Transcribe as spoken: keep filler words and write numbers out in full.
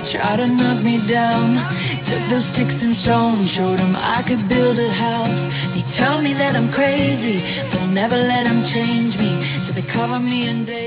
try to knock me down. Took those sticks and stones, showed them I could build a house. They tell me that I'm crazy, but I'll never let them change me. So they cover me in days.